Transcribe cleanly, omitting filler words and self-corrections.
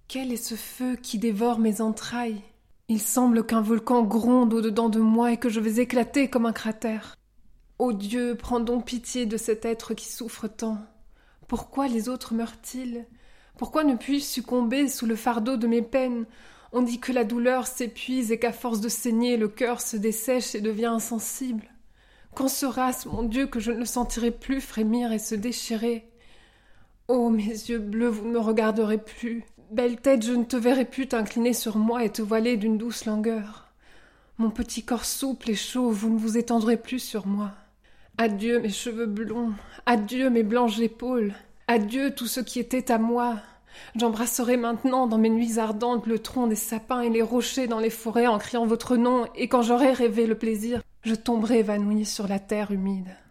Quel est ce feu qui dévore mes entrailles? Il semble qu'un volcan gronde au-dedans de moi et que je vais éclater comme un cratère. Ô Dieu, prends donc pitié de cet être qui souffre tant. Pourquoi les autres meurent-ils? Pourquoi ne puis-je succomber sous le fardeau de mes peines? On dit que la douleur s'épuise et qu'à force de saigner, le cœur se dessèche et devient insensible. Quand sera-ce, mon Dieu, que je ne le sentirai plus frémir et se déchirer? Oh, mes yeux bleus, vous ne me regarderez plus. Belle tête, je ne te verrai plus t'incliner sur moi et te voiler d'une douce langueur. Mon petit corps souple et chaud, vous ne vous étendrez plus sur moi. Adieu mes cheveux blonds, adieu mes blanches épaules, adieu tout ce qui était à moi. J'embrasserai maintenant dans mes nuits ardentes le tronc des sapins et les rochers dans les forêts en criant votre nom, et quand j'aurai rêvé le plaisir, je tomberai évanouie sur la terre humide.